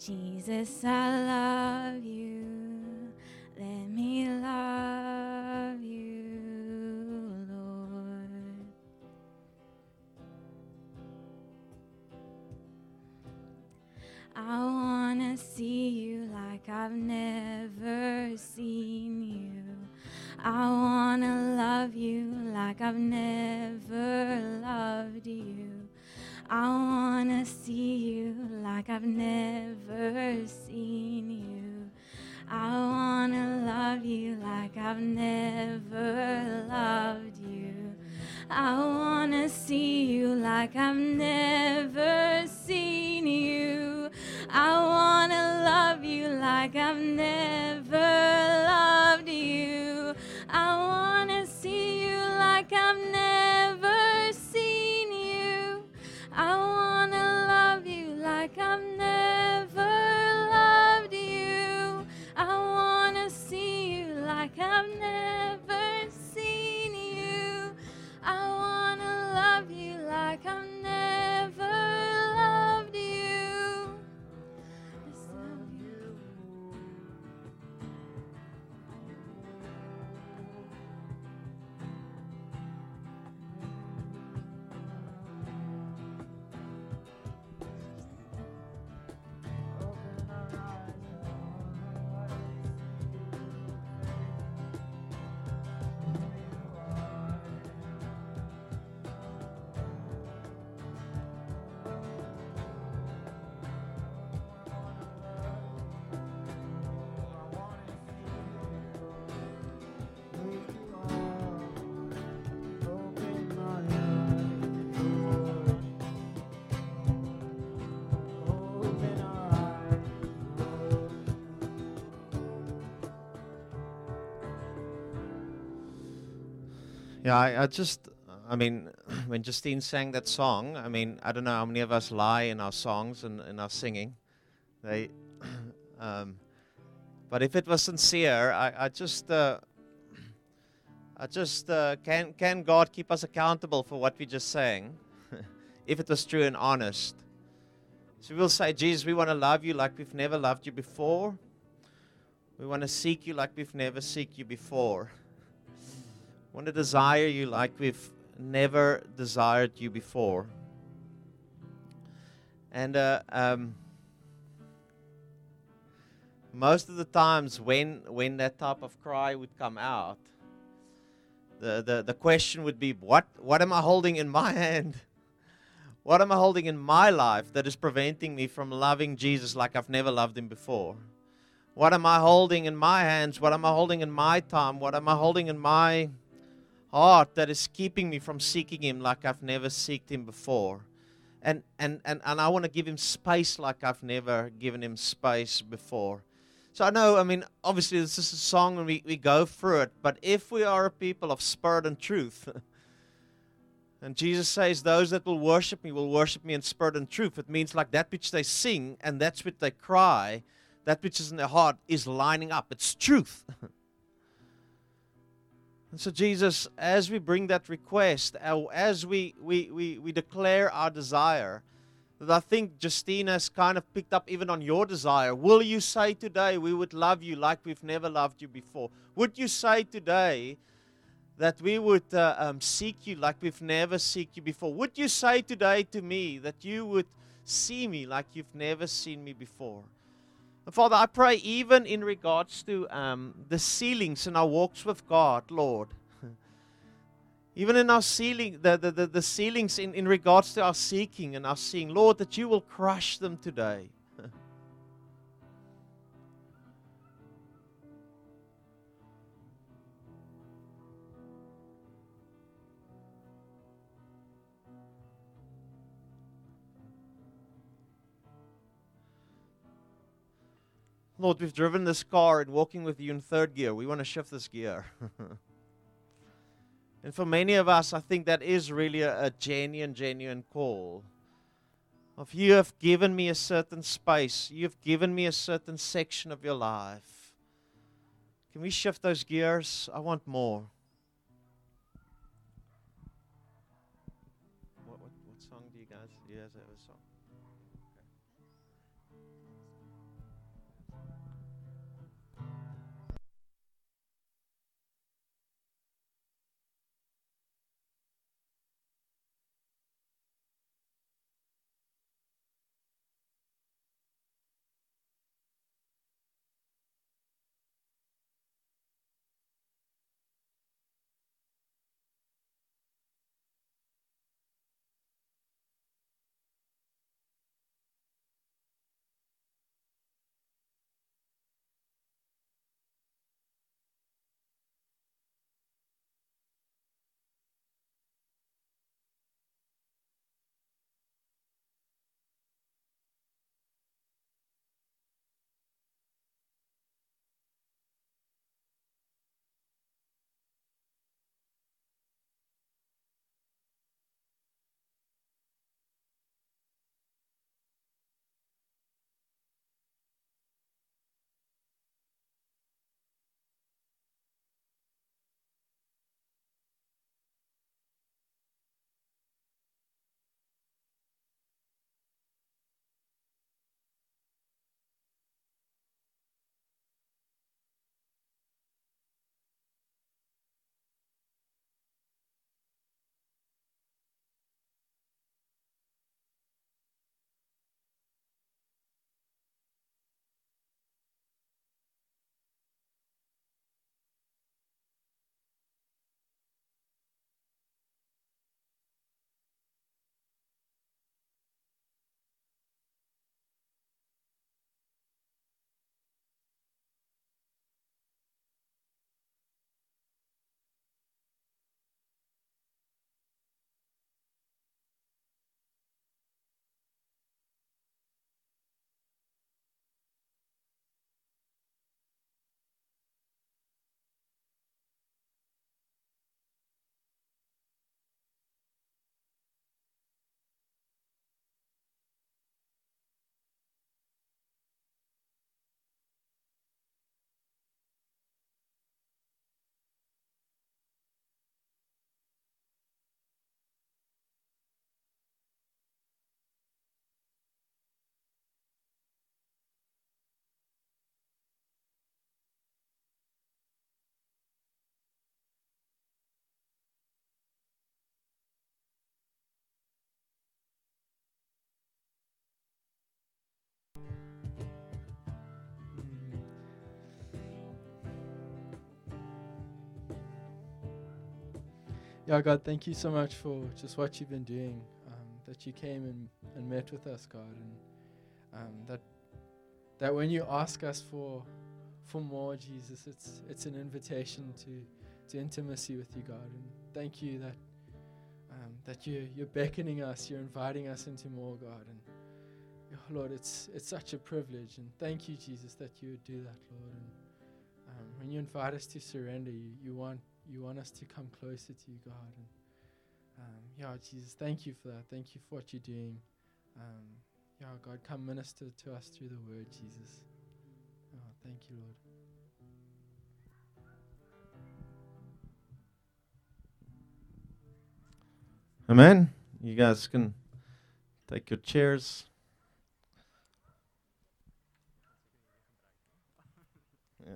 Jesus, I love you. Let me love you, Lord. I want to see you like I've never seen you. I want to love you like I've never loved you. I want to see you like I've never seen you. I want to love you like I've never loved you. I want to see you like I've never seen you. I want to love you like I've never loved you. I want to see you like I've never seen you. I want to love you like I've never loved you. I want to see you like I've never seen you. I want to love you like I've never loved you. Just love you. Yeah, I mean, when Justine sang that song, I mean, I don't know how many of us lie in our songs and in our singing. They, but if it was sincere, can God keep us accountable for what we just sang, if it was true and honest? So we'll say, Jesus, we want to love you like we've never loved you before. We want to seek you like we've never seek you before. We want to desire you like we've never desired you before. And most of the times when that type of cry would come out, the question would be, what am I holding in my hand? What am I holding in my life that is preventing me from loving Jesus like I've never loved him before? What am I holding in my hands? What am I holding in my time? What am I holding in my heart that is keeping me from seeking him like I've never seeked him before? And I want to give him space like I've never given him space before. So I know, I mean, obviously this is a song and we go through it, but if we are a people of spirit and truth, and Jesus says, those that will worship me in spirit and truth, it means like that which they sing and that's which they cry, that which is in their heart is lining up. It's truth. And so Jesus, as we bring that request, as we declare our desire, that I think Justine has kind of picked up even on your desire. Will you say today, we would love you like we've never loved you before? Would you say today that we would seek you like we've never seeked you before? Would you say today to me that you would see me like you've never seen me before? And Father, I pray even in regards to the ceilings in our walks with God, Lord. Even in our ceiling, the ceilings in regards to our seeking and our seeing, Lord, that you will crush them today. Lord, we've driven this car and walking with you in third gear. We want to shift this gear. And for many of us, I think that is really a genuine call. Of you have given me a certain space. You've given me a certain section of your life. Can we shift those gears? I want more. What song do you guys have a song? Yeah, God, thank you so much for just what you've been doing, that you came and met with us, God, and that when you ask us for more, Jesus, it's an invitation to intimacy with you, God. And thank you that you're beckoning us, you're inviting us into more, God. And Lord, it's such a privilege, and thank you, Jesus, that you would do that, Lord. And when you invite us to surrender, you want us to come closer to you, God. And yeah, Jesus, thank you for that. Thank you for what you're doing. Yeah, God, come minister to us through the word, Jesus. Oh, thank you, Lord. Amen. You guys can take your chairs. Yeah.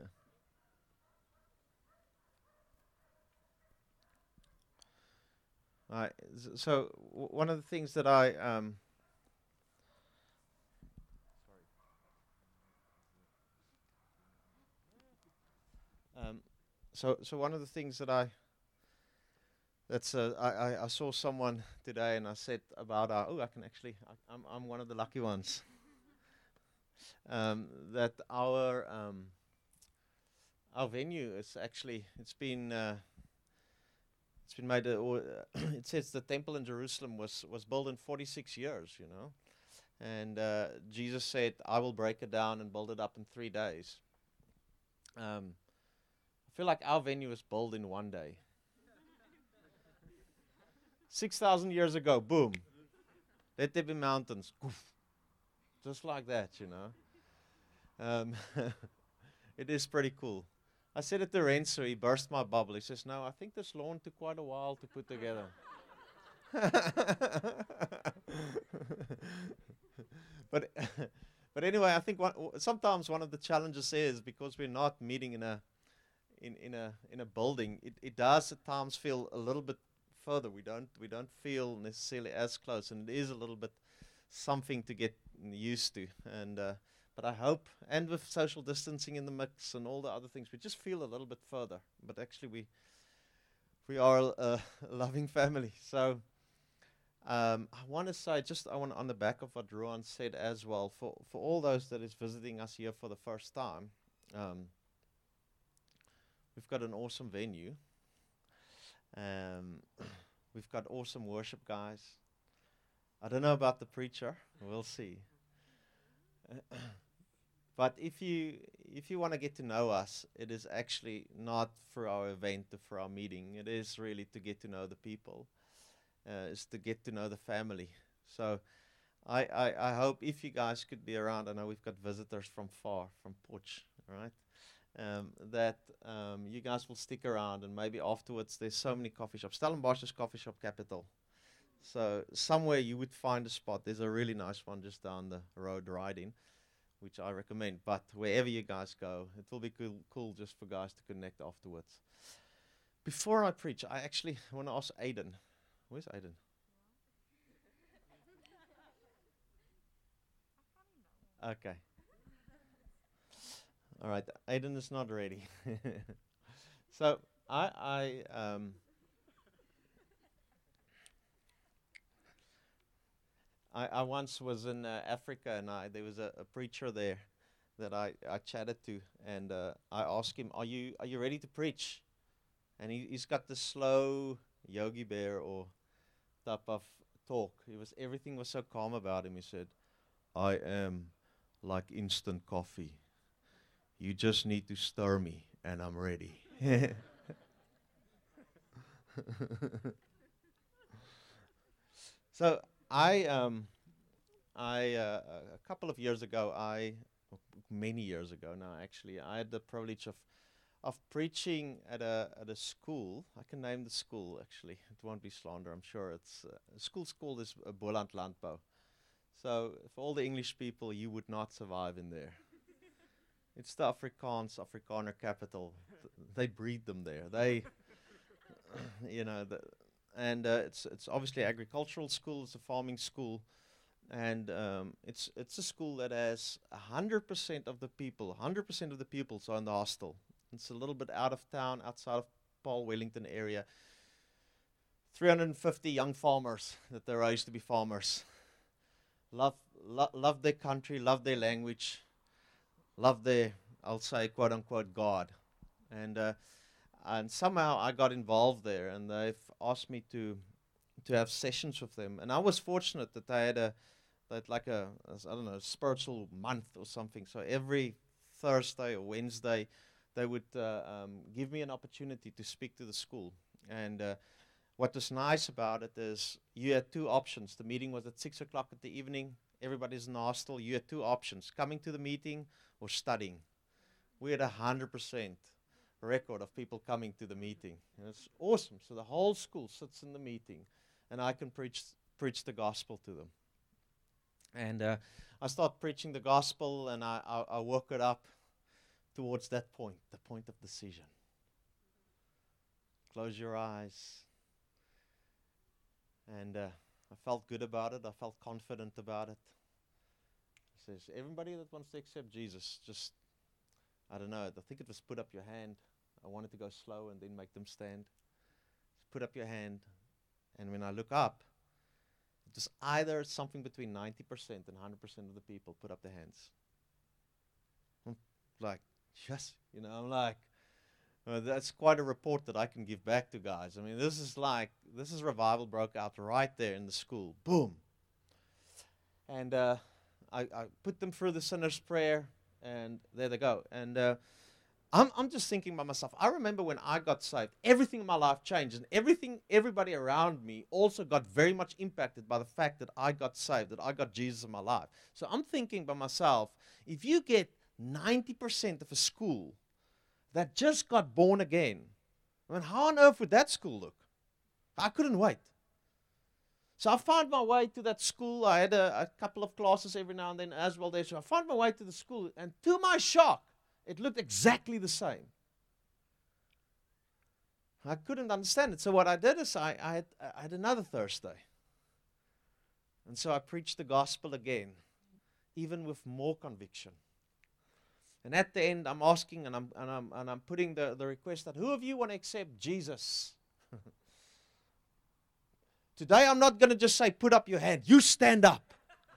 So one of the things that so one of the things that I saw someone today, and I said about I'm one of the lucky ones. That our venue is actually it's been made it says the temple in Jerusalem was built in 46 years, you know, and Jesus said, I will break it down and build it up in 3 days. I feel like our venue was built in 1 day. 6,000 years ago, boom, let there be mountains, goof, just like that, you know. It is pretty cool. I said it to Renzo, he burst my bubble. He says, no, I think this lawn took quite a while to put together. but but anyway, I think sometimes one of the challenges is because we're not meeting in a building, it does at times feel a little bit further. We don't feel necessarily as close, and it is a little bit something to get used to. And but I hope, and with social distancing in the mix and all the other things, we just feel a little bit further. But actually, we are a loving family. So I want to say, on the back of what Ruan said as well, for all those that is visiting us here for the first time, we've got an awesome venue. We've got awesome worship guys. I don't know about the preacher. We'll see. But if you want to get to know us, it is actually not for our event or for our meeting. It is really to get to know the people. Is to get to know the family. So I hope if you guys could be around, I know we've got visitors from far, from Potch, right? That you guys will stick around, and maybe afterwards there's so many coffee shops. Stellenbosch is coffee shop capital. So somewhere you would find a spot. There's a really nice one just down the road riding, which I recommend. But wherever you guys go, it will be cool just for guys to connect afterwards. Before I preach, I actually want to ask Aiden. Where's Aiden? Okay. All right. Aiden is not ready. So I once was in Africa, and there was a preacher there that I chatted to, and I asked him, "Are you ready to preach?" And he's got this slow Yogi Bear or type of talk. Everything was so calm about him. He said, "I am like instant coffee. You just need to stir me, and I'm ready." So a couple of years ago, many years ago now actually, I had the privilege of preaching at a school. I can name the school actually. It won't be slander, I'm sure. It's school's called is Boland Landbou. So for all the English people, you would not survive in there. It's the Afrikaner capital. They breed them there. They, you know, it's obviously agricultural school. It's a farming school, and it's a school that has 100% of the people, 100% of the pupils are in the hostel. It's a little bit out of town, outside of Paul Wellington area. 350 young farmers that they raised to be farmers. Love their country, love their language, love their, I'll say, quote unquote, God. And somehow I got involved there, and they've asked me to have sessions with them. And I was fortunate that they had like a I don't know, spiritual month or something. So every Thursday or Wednesday, they would give me an opportunity to speak to the school. And what was nice about it is you had two options. The meeting was at 6 o'clock in the evening. Everybody's in the hostel. You had two options: coming to the meeting or studying. We had 100% record of people coming to the meeting. And it's awesome. So the whole school sits in the meeting, and I can preach the gospel to them. And I start preaching the gospel, and I work it up towards that point, the point of decision. Close your eyes. And I felt good about it. I felt confident about it. It says, everybody that wants to accept Jesus, just, I don't know, I think it was put up your hand. I wanted to go slow and then make them stand. Just put up your hand. And when I look up, it was either something between 90% and 100% of the people put up their hands. I'm like, yes, I'm like, that's quite a report that I can give back to guys. I mean, this is revival broke out right there in the school. Boom. And I put them through the sinner's prayer, and there they go. And I'm just thinking by myself, I remember when I got saved, everything in my life changed, and everybody around me also got very much impacted by the fact that I got saved, that I got Jesus in my life. So I'm thinking by myself, if you get 90% of a school that just got born again, I mean, how on earth would that school look? I couldn't wait. So I found my way to that school. I had a couple of classes every now and then as well there. So I found my way to the school, and to my shock, it looked exactly the same. I couldn't understand it. So what I did is I had another Thursday. And so I preached the gospel again, even with more conviction. And at the end, I'm asking and I'm putting the request that, who of you want to accept Jesus? Today, I'm not going to just say, put up your hand. You stand up.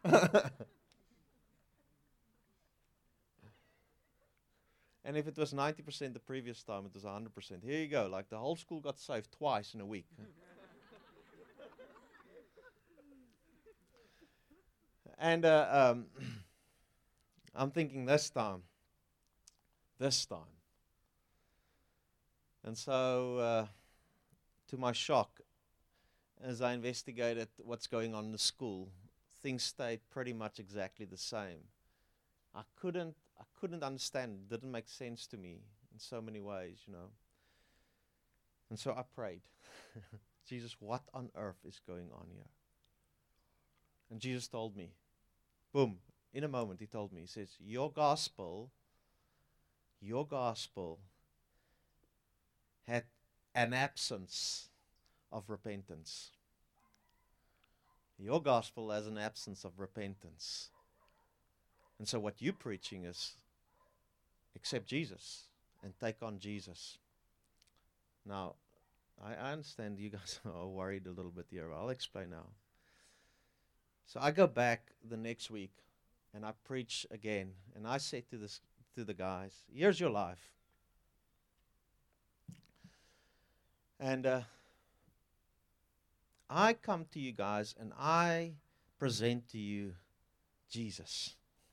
And if it was 90% the previous time, it was 100%. Here you go. Like the whole school got saved twice in a week. And I'm thinking this time. And so, to my shock, as I investigated what's going on in the school, things stayed pretty much exactly the same. I couldn't understand. It didn't make sense to me in so many ways, And so I prayed, Jesus, what on earth is going on here? And Jesus told me, boom, in a moment he told me, he says, your gospel had an absence of repentance. Your gospel has an absence of repentance. And so what you're preaching is accept Jesus and take on Jesus. Now, I understand you guys are worried a little bit here. I'll explain now. So I go back the next week and I preach again. And I say to the guys, here's your life. And I come to you guys and I present to you Jesus.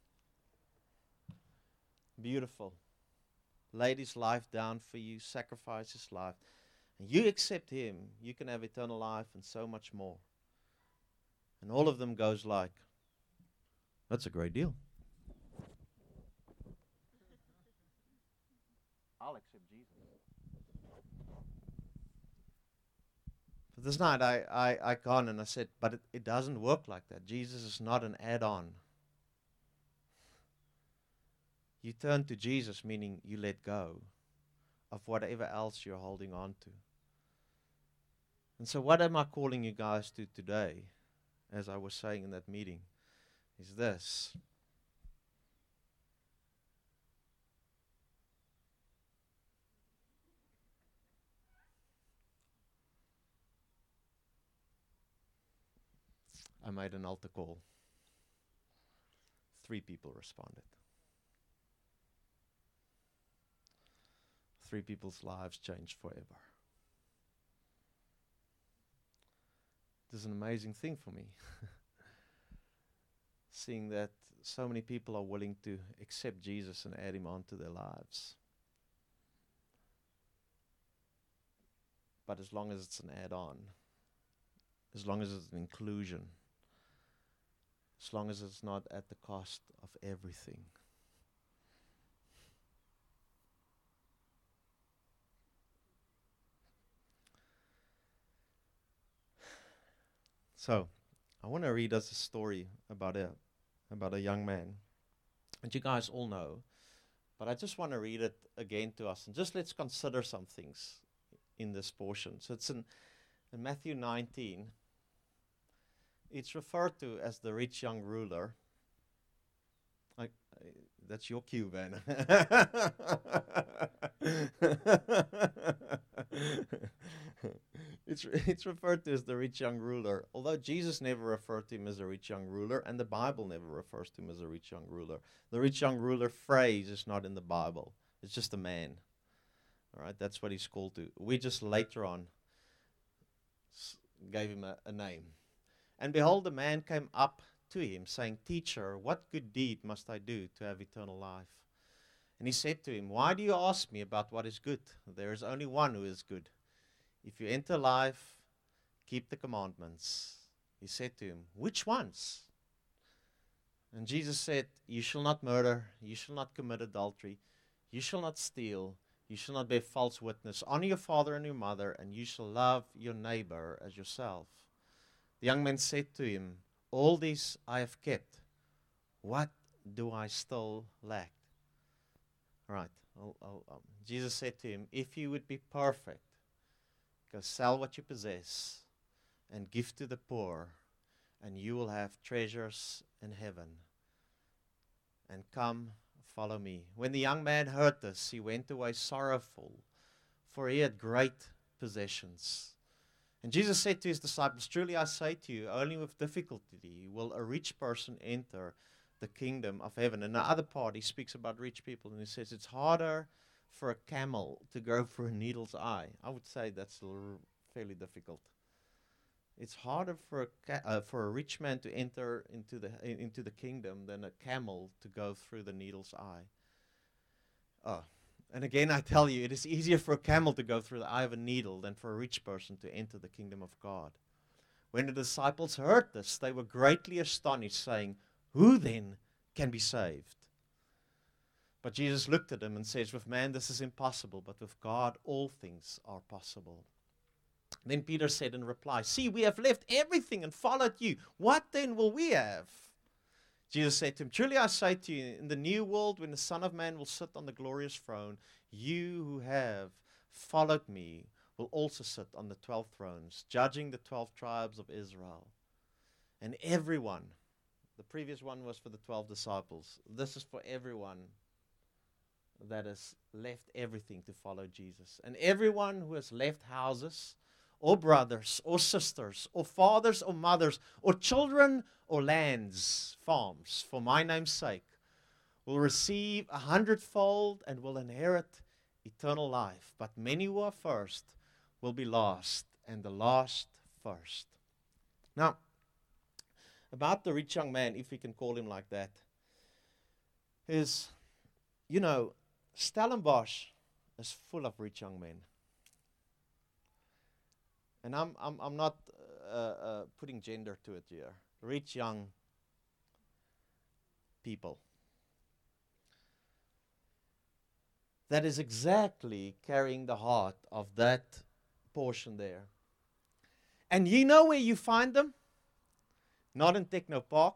Beautiful. Laid his life down for you, sacrificed his life. And you accept him, you can have eternal life and so much more. And all of them goes like, that's a great deal. I'll accept Jesus. But this night I gone and I said, but it doesn't work like that. Jesus is not an add-on. You turn to Jesus, meaning you let go of whatever else you're holding on to. And so what am I calling you guys to today, as I was saying in that meeting, is this. I made an altar call. 3 people responded. 3 people's lives changed forever. It is an amazing thing for me. Seeing that so many people are willing to accept Jesus and add him onto their lives. But as long as it's an add-on, as long as it's an inclusion, as long as it's not at the cost of everything. So, I want to read us a story about a young man, and you guys all know, but I just want to read it again to us, and just let's consider some things in this portion. So it's in Matthew 19. It's referred to as the rich young ruler. That's your cue, Van. It's referred to as the rich young ruler, although Jesus never referred to him as a rich young ruler, and the Bible never refers to him as a rich young ruler. The rich young ruler phrase is not in the Bible. It's just a man. All right, that's what he's called to. We just later on gave him a name. And behold, a man came up to him, saying, Teacher, what good deed must I do to have eternal life? And he said to him, Why do you ask me about what is good? There is only one who is good. If you enter life, keep the commandments. He said to him, Which ones? And Jesus said, You shall not murder, you shall not commit adultery, you shall not steal, you shall not bear false witness, honor your father and your mother, and you shall love your neighbor as yourself. The young man said to him, All these I have kept. What do I still lack? Right. Jesus said to him, If you would be perfect, go sell what you possess and give to the poor, and you will have treasures in heaven. And come, follow me. When the young man heard this, he went away sorrowful, for he had great possessions. And Jesus said to his disciples, Truly I say to you, only with difficulty will a rich person enter the kingdom of heaven. And the other part, he speaks about rich people, and he says it's harder for a camel to go through a needle's eye. I would say that's fairly difficult. It's harder for a rich man to enter into the kingdom than a camel to go through the needle's eye. Oh. And again, I tell you, it is easier for a camel to go through the eye of a needle than for a rich person to enter the kingdom of God. When the disciples heard this, they were greatly astonished, saying, Who then can be saved? But Jesus looked at them and says, With man this is impossible, but with God all things are possible. Then Peter said in reply, See, we have left everything and followed you. What then will we have? Jesus said to him, Truly I say to you, in the new world, when the Son of Man will sit on the glorious throne, you who have followed me will also sit on the 12 thrones, judging the 12 tribes of Israel. And everyone, the previous one was for the 12 disciples, this is for everyone that has left everything to follow Jesus. And everyone who has left houses, or brothers, or sisters, or fathers, or mothers, or children, or lands, farms, for my name's sake, will receive 100-fold and will inherit eternal life. But many who are first will be last, and the last first. Now, about the rich young man, if we can call him like that, is, Stellenbosch is full of rich young men. And I'm not putting gender to it here. Rich young people. That is exactly carrying the heart of that portion there. And you know where you find them? Not in Techno Park.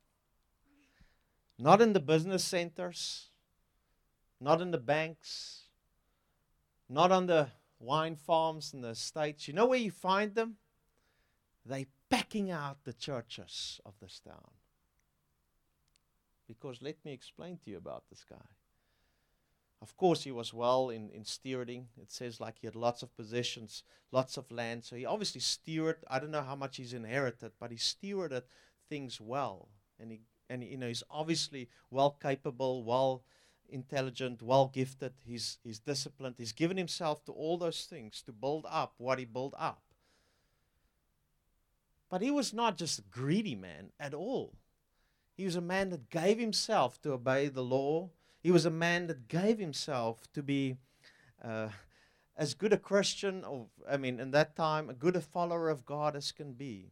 Not in the business centers. Not in the banks. Not on the wine farms and the estates. You know where you find them? They packing out the churches of this town. Because let me explain to you about this guy. Of course, he was well in stewarding. It says like he had lots of possessions, lots of land. So he obviously stewarded. I don't know how much he's inherited, but he stewarded things well. And he's obviously well capable, well intelligent, well gifted. He's disciplined. He's given himself to all those things to build up what he built up. But he was not just a greedy man at all. He was a man that gave himself to obey the law. He was a man that gave himself to be as good a Christian, in that time, a good a follower of God as can be.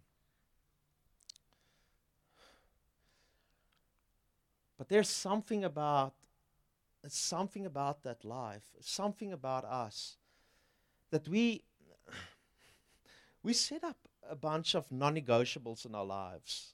But there's something about that life, something about us, that we set up a bunch of non-negotiables in our lives.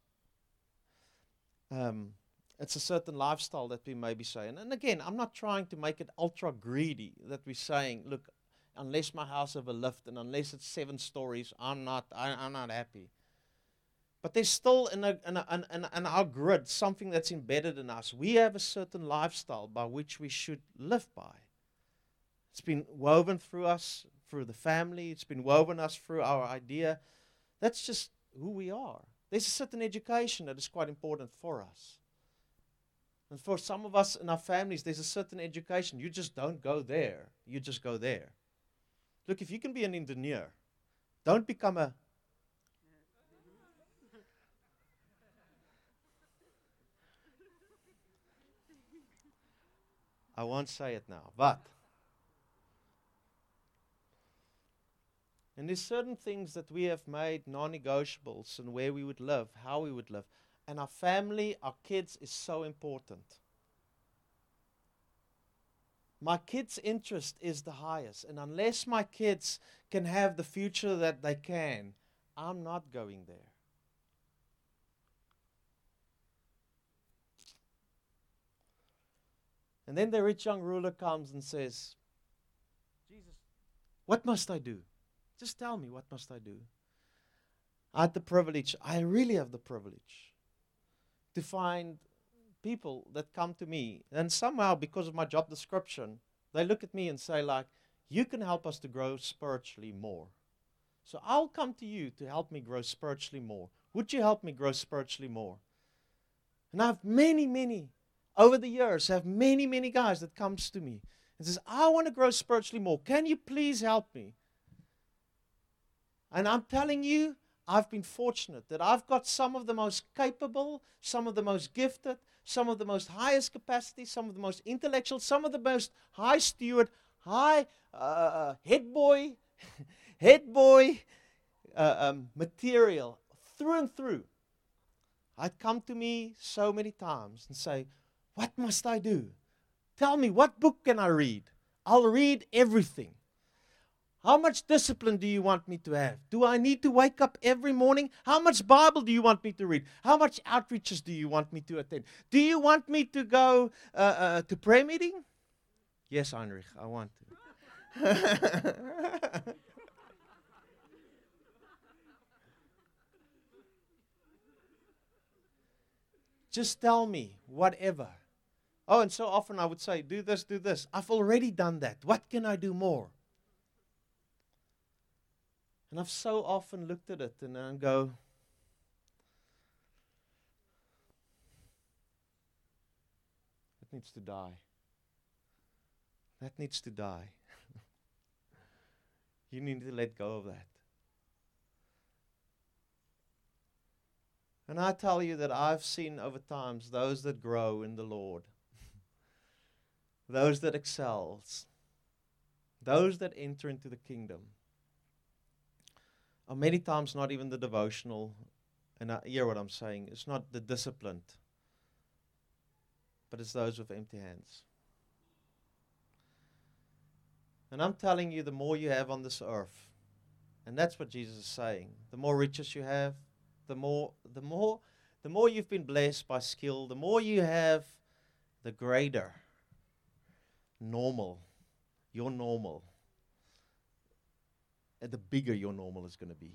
It's a certain lifestyle that we may be saying. And again, I'm not trying to make it ultra greedy that we're saying, look, unless my house have a lift and unless it's 7 stories, I'm not happy. But there's still in our grid something that's embedded in us. We have a certain lifestyle by which we should live by. It's been woven through us, through the family. It's been woven us through our idea. That's just who we are. There's a certain education that is quite important for us. And for some of us in our families, there's a certain education. You just don't go there. You just go there. Look, if you can be an engineer, don't become a... I won't say it now, but... And there's certain things that we have made non-negotiables in where we would live, how we would live. And our family, our kids is so important. My kids' interest is the highest. And unless my kids can have the future that they can, I'm not going there. And then the rich young ruler comes and says, Jesus, what must I do? Just tell me, what must I do? I had the privilege, I really have the privilege to find people that come to me. And somehow, because of my job description, they look at me and say like, you can help us to grow spiritually more. So I'll come to you to help me grow spiritually more. Would you help me grow spiritually more? And I have many, over the years, I have many guys that comes to me and says, I want to grow spiritually more. Can you please help me? And I'm telling you, I've been fortunate that I've got some of the most capable, some of the most gifted, some of the most highest capacity, some of the most intellectual, some of the most high steward, high head boy material through and through. I'd come to me so many times and say, what must I do? Tell me, what book can I read? I'll read everything. How much discipline do you want me to have? Do I need to wake up every morning? How much Bible do you want me to read? How much outreaches do you want me to attend? Do you want me to go to prayer meeting? Yes, Heinrich, I want to. Just tell me, whatever. Oh, and so often I would say, do this, do this. I've already done that. What can I do more? And I've so often looked at it and I go, it needs to die. That needs to die. You need to let go of that. And I tell you that I've seen over times those that grow in the Lord, those that excels, those that enter into the kingdom, are many times not even the devotional, and I hear what I'm saying, it's not the disciplined, but it's those with empty hands. And I'm telling you, the more you have on this earth, and that's what Jesus is saying, the more riches you have, the more you've been blessed by skill, the more you have, the greater your normal, and the bigger your normal is going to be.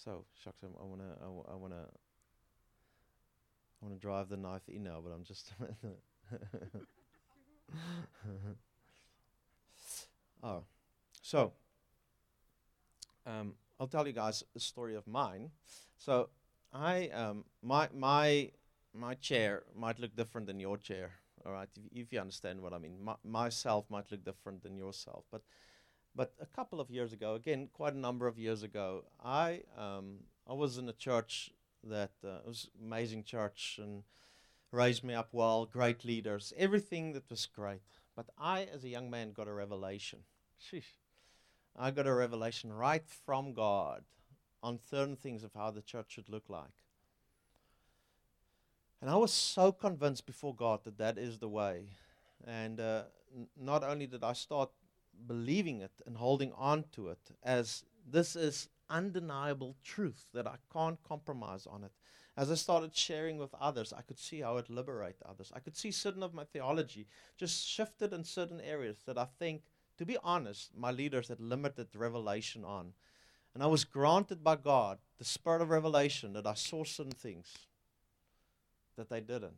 So, shucks, I wanna drive the knife in now, but I'm just. Oh, so I'll tell you guys a story of mine. So I my chair might look different than your chair. All right, if you understand what I mean. Myself might look different than yourself, but a couple of years ago, again, quite a number of years ago, I was in a church that was amazing church and raised me up well, great leaders, everything that was great. But I, as a young man, got a revelation. Sheesh. I got a revelation right from God on certain things of how the church should look like. And I was so convinced before God that that is the way. And not only did I start believing it and holding on to it as this is undeniable truth that I can't compromise on it. As I started sharing with others, I could see how it liberated others. I could see certain of my theology just shifted in certain areas that I think, to be honest, my leaders had limited revelation on. And I was granted by God the spirit of revelation that I saw certain things that they didn't.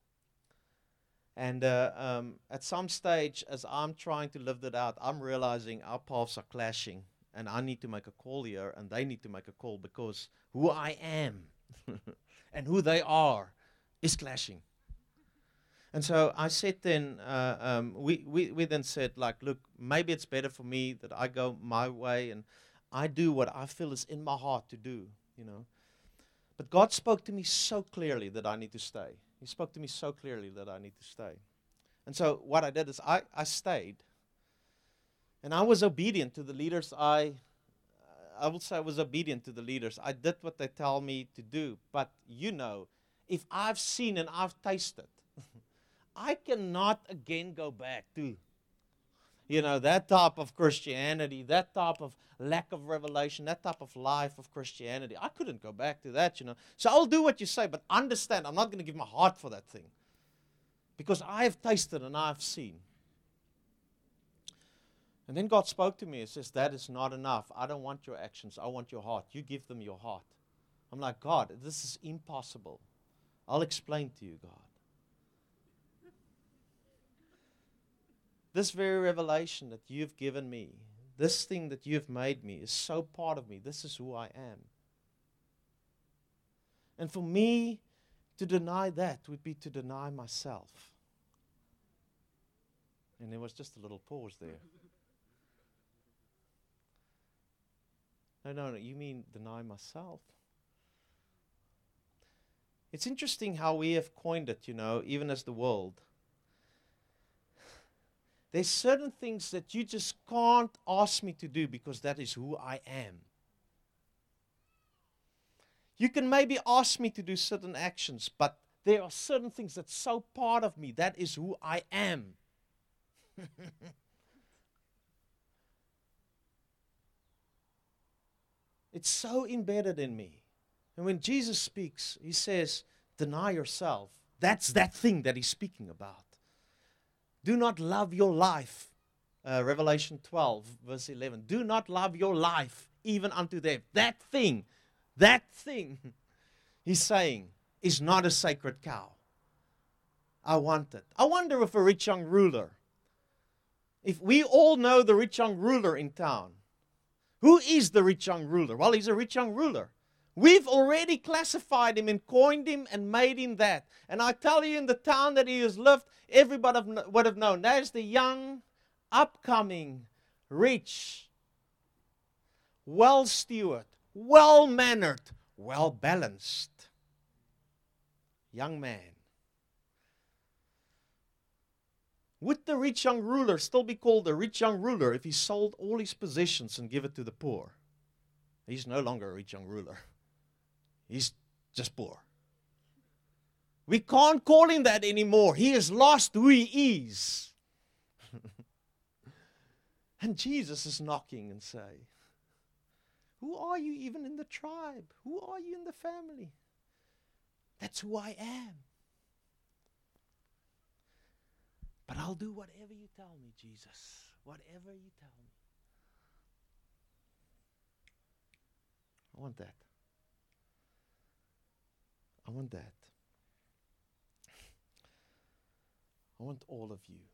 And at some stage, as I'm trying to live that out, I'm realizing our paths are clashing. And I need to make a call here, and they need to make a call, because who I am and who they are is clashing. And so I said then, we then said, like, look, maybe it's better for me that I go my way and I do what I feel is in my heart to do, you know. But God spoke to me so clearly that I need to stay. He spoke to me so clearly that I need to stay. And so what I did is I stayed. And I was obedient to the leaders. I will say I was obedient to the leaders. I did what they tell me to do. But you know, if I've seen and I've tasted, I cannot again go back to, you know, that type of Christianity, that type of lack of revelation, that type of life of Christianity. I couldn't go back to that, you know. So I'll do what you say, but understand, I'm not going to give my heart for that thing. Because I have tasted and I have seen. And then God spoke to me and says, that is not enough. I don't want your actions. I want your heart. You give them your heart. I'm like, God, this is impossible. I'll explain to you, God. This very revelation that you've given me, this thing that you've made me, is so part of me. This is who I am. And for me to deny that would be to deny myself. And there was just a little pause there. No, you mean deny myself? It's interesting how we have coined it, you know, even as the world. There's certain things that you just can't ask me to do because that is who I am. You can maybe ask me to do certain actions, but there are certain things that's so part of me. That is who I am. It's so embedded in me. And when Jesus speaks, he says, deny yourself. That's that thing that he's speaking about. Do not love your life. Revelation 12, verse 11. Do not love your life even unto death. That thing, he's saying, is not a sacred cow. I want it. I wonder if a rich young ruler, if we all know the rich young ruler in town, who is the rich young ruler? Well, he's a rich young ruler. We've already classified him and coined him and made him that. And I tell you, in the town that he has lived, everybody would have known. That is the young, upcoming, rich, well-steward, well-mannered, well-balanced young man. Would the rich young ruler still be called a rich young ruler if he sold all his possessions and give it to the poor? He's no longer a rich young ruler. He's just poor. We can't call him that anymore. He has lost who he is. And Jesus is knocking and saying, who are you even in the tribe? Who are you in the family? That's who I am. But I'll do whatever you tell me, Jesus. Whatever you tell me. I want that. I want that. I want all of you.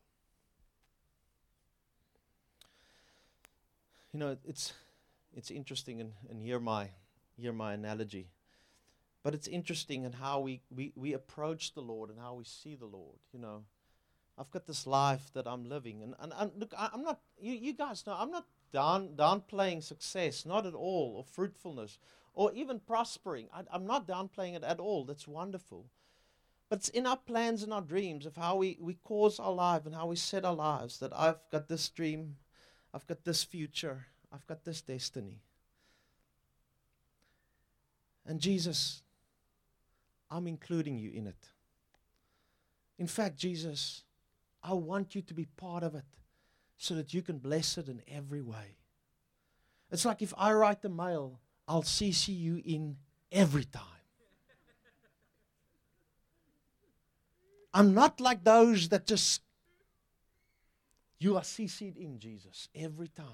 You know, it's interesting, and hear my analogy. But it's interesting in how we approach the Lord and how we see the Lord. You know, I've got this life that I'm living, and look, I'm not. You guys know I'm not downplaying success, not at all, or fruitfulness, or even prospering. I'm not downplaying it at all. That's wonderful. But it's in our plans and our dreams of how we cause our life and how we set our lives that I've got this dream, I've got this future, I've got this destiny. And Jesus, I'm including you in it. In fact, Jesus, I want you to be part of it so that you can bless it in every way. It's like if I write the mail, I'll CC you in every time. I'm not like those that just, you are CC'd in, Jesus, every time.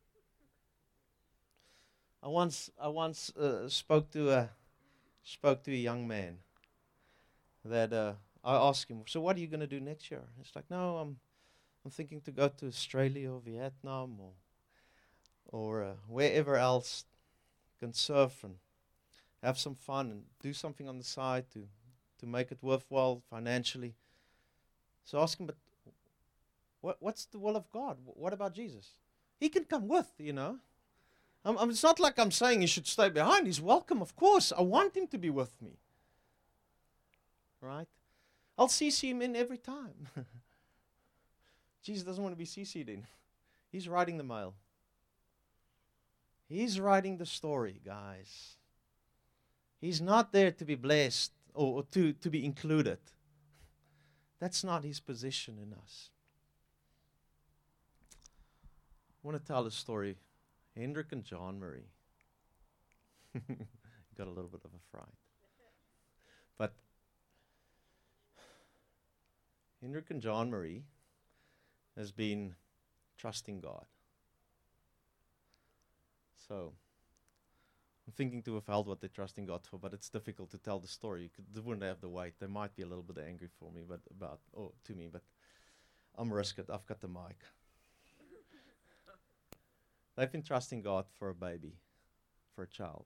I once spoke to a young man that I asked him, so what are you going to do next year? He's like, no, I'm thinking to go to Australia or Vietnam or wherever else, can surf and have some fun and do something on the side to make it worthwhile financially. So ask him, but what's the will of God? What about Jesus? He can come with, you know. It's not like I'm saying he should stay behind. He's welcome, of course. I want him to be with me. Right? I'll CC him in every time. Jesus doesn't want to be CC'd in. He's writing the mail. He's writing the story, guys. He's not there to be blessed or to be included. That's not his position in us. I want to tell a story. Hendrik and John Marie. Got a little bit of a fright. But Hendrik and John Marie has been trusting God. So I'm thinking to have held what they're trusting God for, but it's difficult to tell the story. They wouldn't have the weight. They might be a little bit angry for me, but to me, but I'm risk it. I've got the mic. They've been trusting God for a baby, for a child.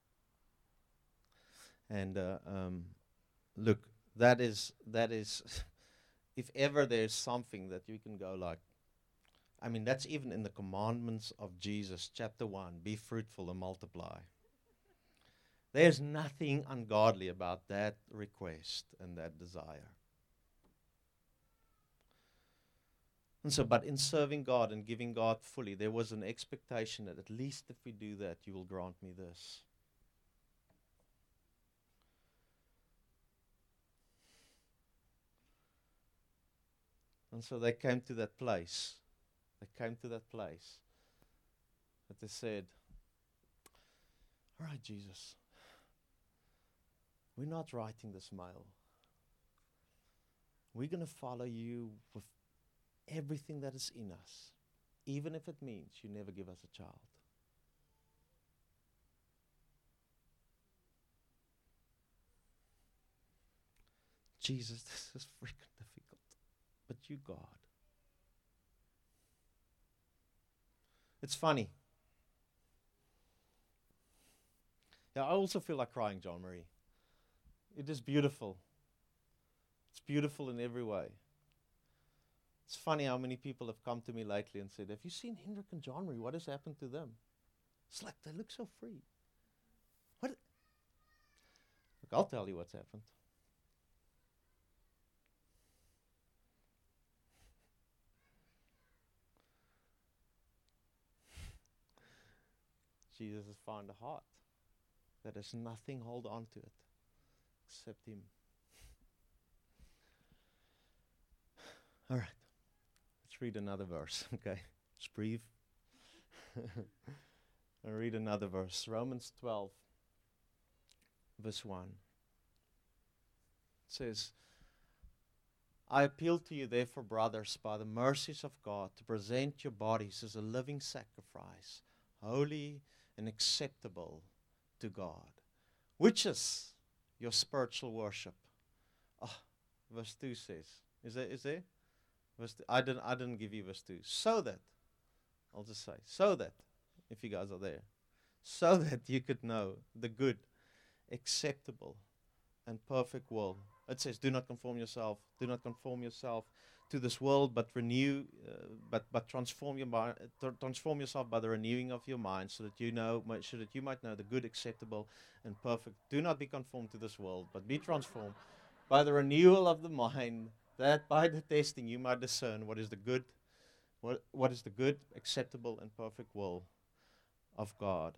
And look, that is, if ever there's something that you can go like, I mean, that's even in the commandments of Jesus, chapter 1, be fruitful and multiply. There's nothing ungodly about that request and that desire. And so, but in serving God and giving God fully, there was an expectation that at least if we do that, you will grant me this. And so they came to that place. They came to that place that they said, all right, Jesus, we're not writing this mail. We're going to follow you with everything that is in us, even if it means you never give us a child. Jesus, this is freaking difficult. But you, God. It's funny. Yeah, I also feel like crying, John Marie. It is beautiful. It's beautiful in every way. It's funny how many people have come to me lately and said, have you seen Hendrik and John Marie? What has happened to them? It's like they look so free. What? Look, I'll tell you what's happened. Jesus has found a heart that has nothing hold on to it except him. All right. Let's read another verse, okay? Just breathe. I'll read another verse. Romans 12, verse 1. It says, I appeal to you, therefore, brothers, by the mercies of God, to present your bodies as a living sacrifice, holy and acceptable to God, which is your spiritual worship. Oh, verse 2 says, is there? Verse 2, I didn't give you verse 2. So that, I'll just say, so that, if you guys are there, so that you could know the good, acceptable, and perfect will. It says, do not conform yourself to this world, but renew, but transform yourself by the renewing of your mind, so that you might know the good, acceptable, and perfect. Do not be conformed to this world, but be transformed by the renewal of the mind, that by the testing you might discern what is the good, what is the good, acceptable, and perfect will of God.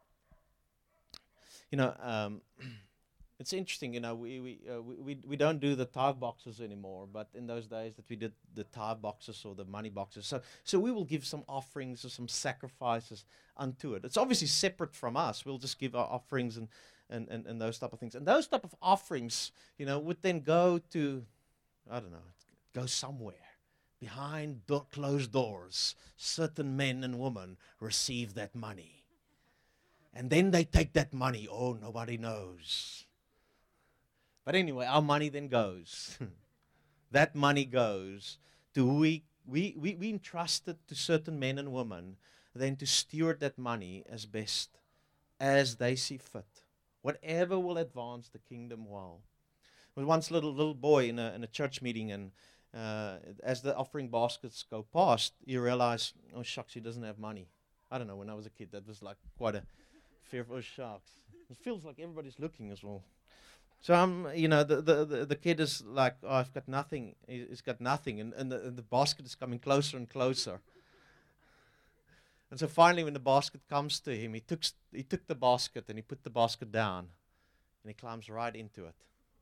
It's interesting, we don't do the tithe boxes anymore, but in those days that we did the tithe boxes or the money boxes, so we will give some offerings or some sacrifices unto it. It's obviously separate from us. We'll just give our offerings and those type of things. And those type of offerings, would then go to, I don't know, go somewhere. Behind closed doors, certain men and women receive that money. And then they take that money. Oh, nobody knows. But anyway, our money then goes. That money goes to who we entrusted to certain men and women, then to steward that money as best as they see fit. Whatever will advance the kingdom well. There was once a little boy in a church meeting, and as the offering baskets go past, you realize, oh shucks, he doesn't have money. I don't know, when I was a kid, that was like quite a fearful shucks. It feels like everybody's looking as well. So the kid is like, oh, I've got nothing. He's got nothing, and the basket is coming closer and closer. And so finally, when the basket comes to him, he took the basket and he put the basket down, and he climbs right into it.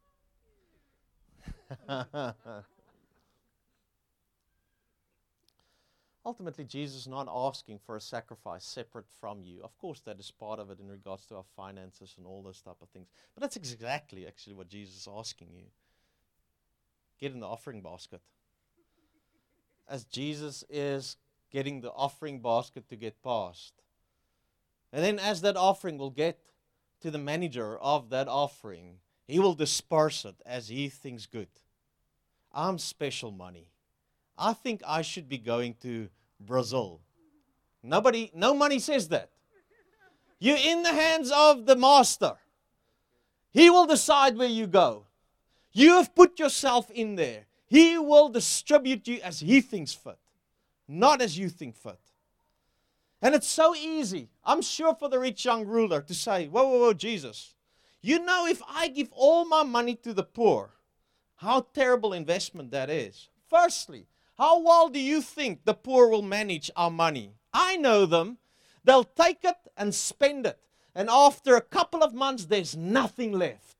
Ultimately, Jesus is not asking for a sacrifice separate from you. Of course, that is part of it in regards to our finances and all those type of things. But that's exactly actually what Jesus is asking you. Get in the offering basket. As Jesus is getting the offering basket to get passed. And then as that offering will get to the manager of that offering, he will disperse it as he thinks good. I'm special money. I think I should be going to Brazil. No money says that. You're in the hands of the master. He will decide where you go. You have put yourself in there. He will distribute you as he thinks fit, not as you think fit. And it's so easy, I'm sure, for the rich young ruler to say, whoa, Jesus, if I give all my money to the poor, how terrible investment that is. Firstly, how well do you think the poor will manage our money? I know them. They'll take it and spend it. And after a couple of months, there's nothing left.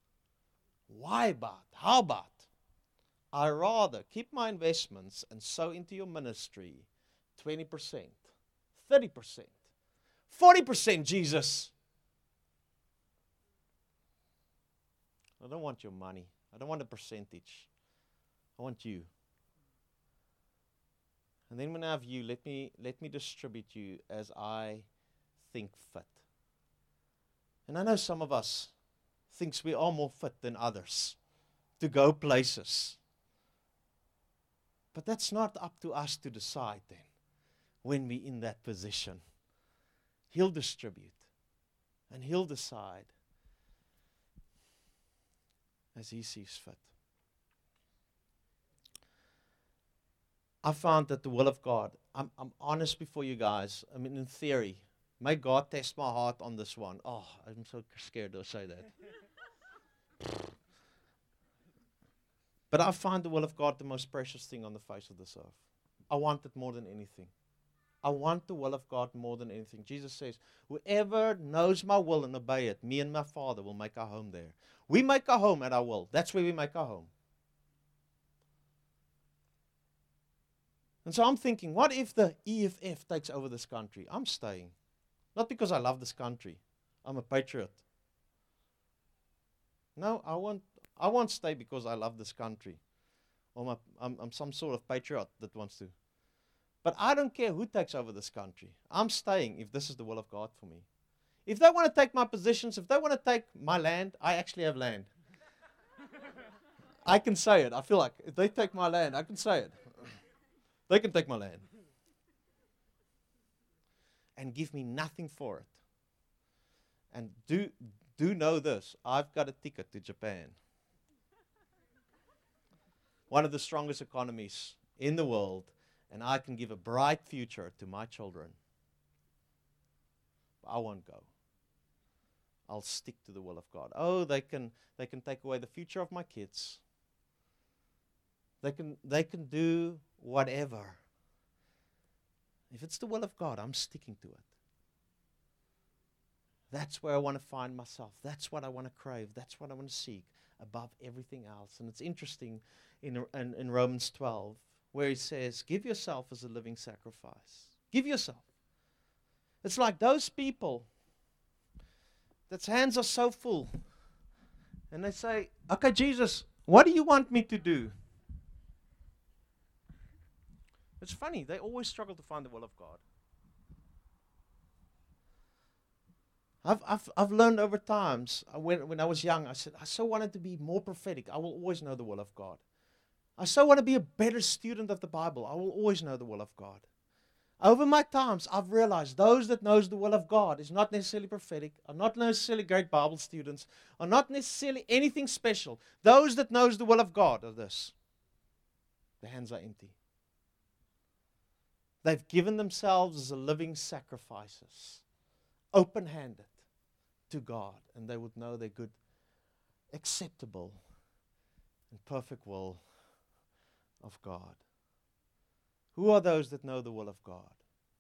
How about? I rather keep my investments and sow into your ministry 20%, 30%, 40%, Jesus. I don't want your money. I don't want a percentage. I want you. And then when I have you, let me distribute you as I think fit. And I know some of us thinks we are more fit than others to go places. But that's not up to us to decide then when we're in that position. He'll distribute and he'll decide as he sees fit. I found that the will of God, I'm honest before you guys. I mean, in theory, may God test my heart on this one. Oh, I'm so scared to say that. But I find the will of God the most precious thing on the face of this earth. I want it more than anything. I want the will of God more than anything. Jesus says, whoever knows my will and obey it, me and my Father will make our home there. We make our home at our will. That's where we make our home. And so I'm thinking, what if the EFF takes over this country? I'm staying. Not because I love this country. I'm a patriot. No, I won't stay because I love this country. Or I'm some sort of patriot that wants to. But I don't care who takes over this country. I'm staying if this is the will of God for me. If they want to take my positions, if they want to take my land, I actually have land. I can say it. I feel like if they take my land, I can say it. They can take my land. And give me nothing for it. And do know this. I've got a ticket to Japan. One of the strongest economies in the world. And I can give a bright future to my children. But I won't go. I'll stick to the will of God. Oh, they can take away the future of my kids. They can do whatever. If it's the will of God, I'm sticking to it. That's where I want to find myself. That's what I want to crave. That's what I want to seek above everything else. And it's interesting in Romans 12, where he says, give yourself as a living sacrifice. Give yourself. It's like those people that's hands are so full. And they say, okay, Jesus, what do you want me to do? It's funny, they always struggle to find the will of God. I've learned over times, when I was young, I said, I so wanted to be more prophetic. I will always know the will of God. I so want to be a better student of the Bible. I will always know the will of God. Over my times, I've realized those that knows the will of God is not necessarily prophetic, are not necessarily great Bible students, are not necessarily anything special. Those that knows the will of God are this. Their hands are empty. They've given themselves as a living sacrifices, open-handed to God, and they would know their good, acceptable, and perfect will of God. Who are those that know the will of God?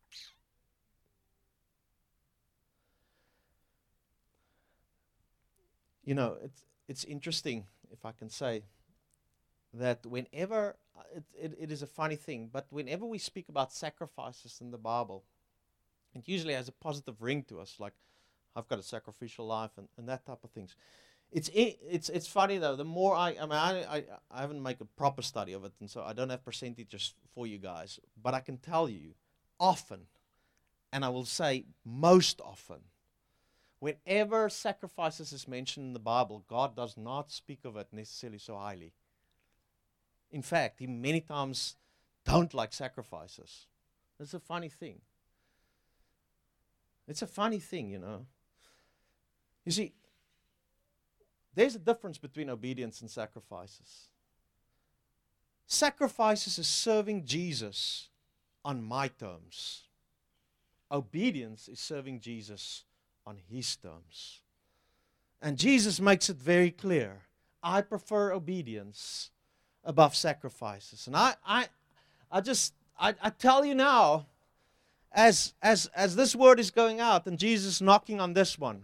You know, it's interesting, if I can say, that whenever, it is a funny thing, but whenever we speak about sacrifices in the Bible, it usually has a positive ring to us, like, I've got a sacrificial life and that type of things. It's funny though. The more I haven't made a proper study of it, and so I don't have percentages for you guys. But I can tell you, often, and I will say most often, whenever sacrifices is mentioned in the Bible, God does not speak of it necessarily so highly. In fact, He many times don't like sacrifices. It's a funny thing. It's a funny thing, you know. You see, there's a difference between obedience and sacrifices. Sacrifices is serving Jesus on my terms. Obedience is serving Jesus on His terms. And Jesus makes it very clear. I prefer obedience above sacrifices. And I tell you now, as this word is going out and Jesus knocking on this one,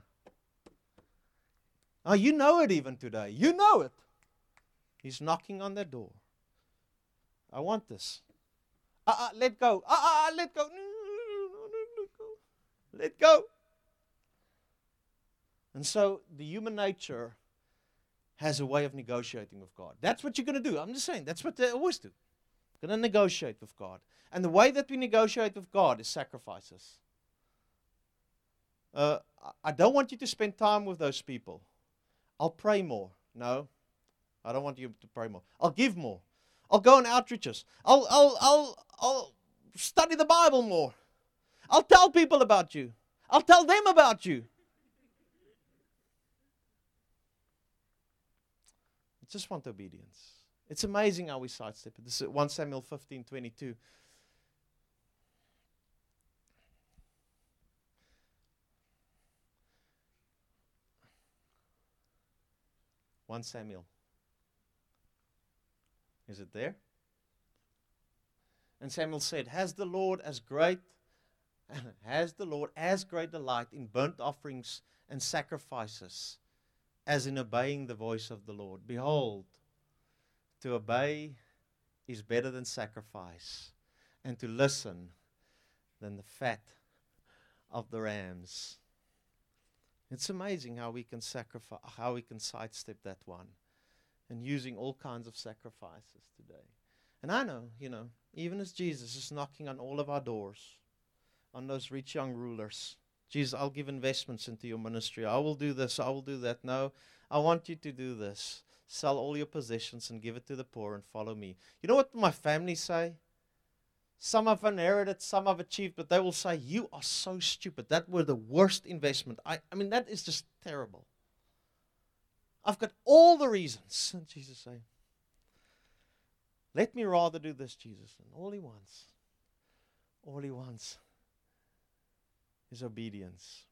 oh, you know it even today. You know it. He's knocking on the door. I want this. Let go. Let go. Let go. And so the human nature has a way of negotiating with God. That's what you're going to do. I'm just saying, that's what they always do. Going to negotiate with God. And the way that we negotiate with God is sacrifices. I don't want you to spend time with those people. I'll pray more. No, I don't want you to pray more. I'll give more. I'll go on outreaches. I'll study the Bible more. I'll tell people about you. I'll tell them about you. I just want obedience. It's amazing how we sidestep it. This is 1 Samuel 15:22. One Samuel. Is it there? And Samuel said, Has the Lord as great delight in burnt offerings and sacrifices as in obeying the voice of the Lord? Behold, to obey is better than sacrifice, and to listen than the fat of the rams. It's amazing how we can sacrifice, how we can sidestep that one, and using all kinds of sacrifices today. And I know, even as Jesus is knocking on all of our doors, on those rich young rulers, Jesus, I'll give investments into your ministry. I will do this. I will do that. No, I want you to do this. Sell all your possessions and give it to the poor and follow me. You know what my family say? Some have inherited, some have achieved, but they will say, you are so stupid. That were the worst investment. I mean, that is just terrible. I've got all the reasons. And Jesus saying, let me rather do this, Jesus. And all he wants is obedience.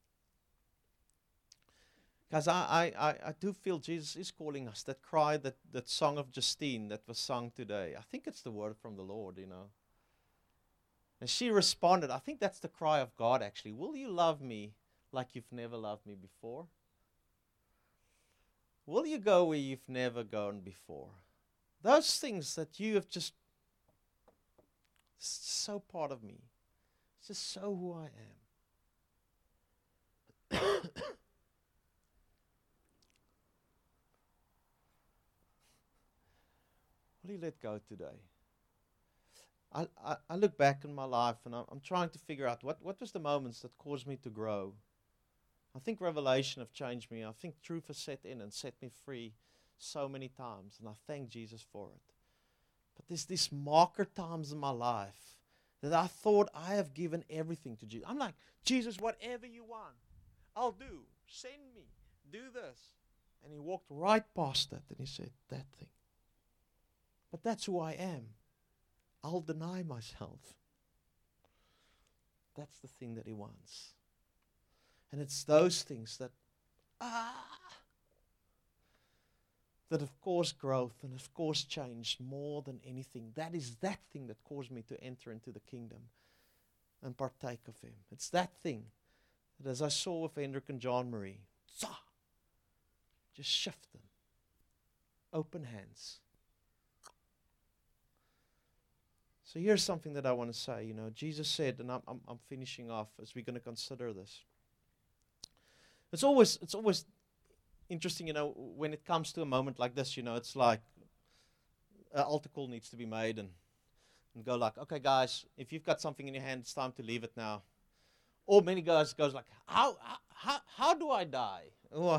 Because I do feel Jesus is calling us. That cry, that song of Justine that was sung today, I think it's the word from the Lord, you know. And she responded, I think that's the cry of God actually. Will you love me like you've never loved me before? Will you go where you've never gone before? Those things that you have just, it's so part of me. It's just so who I am. Will you let go today? I look back in my life and I'm trying to figure out what was the moments that caused me to grow. I think revelation have changed me. I think truth has set in and set me free so many times, and I thank Jesus for it. But there's these marker times in my life that I thought I have given everything to Jesus. I'm like, Jesus, whatever you want, I'll do. Send me. Do this. And he walked right past that and he said, that thing. But that's who I am. I'll deny myself. That's the thing that he wants. And it's those things that have caused growth and have caused change more than anything. That is that thing that caused me to enter into the kingdom and partake of him. It's that thing that, as I saw with Hendrik and John Marie, just shift them. Open hands. So here's something that I want to say. You know, Jesus said, and I'm finishing off as we're going to consider this. It's always interesting, you know, when it comes to a moment like this, you know, it's like an altar call needs to be made and go like, okay, guys, if you've got something in your hand, it's time to leave it now. Or many guys goes like, how do I die? Well,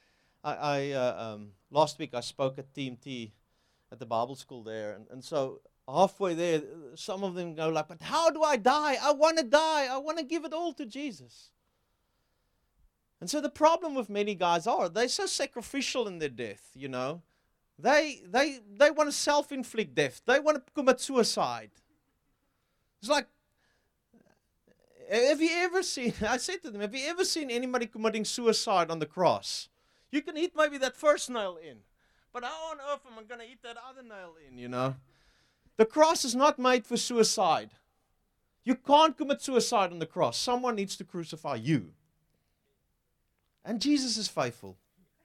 last week I spoke at TMT at the Bible school there, and so halfway there, some of them go like, but how do I die? I want to die. I want to give it all to Jesus. And so the problem with many guys they're so sacrificial in their death, you know. They want to self-inflict death. They want to commit suicide. It's like, have you ever seen, I said to them, have you ever seen anybody committing suicide on the cross? You can eat maybe that first nail in, but how on earth am I going to eat that other nail in, you know? The cross is not made for suicide. You can't commit suicide on the cross. Someone needs to crucify you. And Jesus is faithful.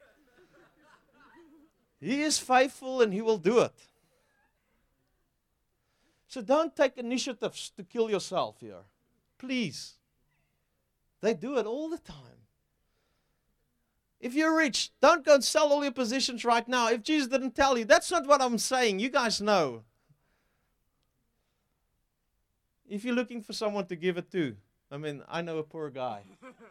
He is faithful and he will do it. So don't take initiatives to kill yourself here. Please. They do it all the time. If you're rich, don't go and sell all your possessions right now. If Jesus didn't tell you, that's not what I'm saying. You guys know. If you're looking for someone to give it to, I mean, I know a poor guy.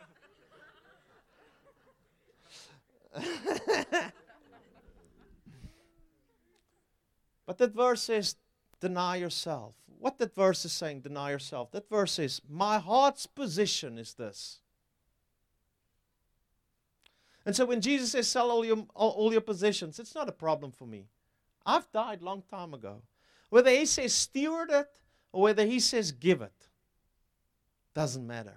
But that verse says, deny yourself. What that verse is saying, deny yourself. That verse says, my heart's position is this. And so when Jesus says, sell all your possessions, it's not a problem for me. I've died long time ago. Whether he says steward it, or whether he says give it, doesn't matter.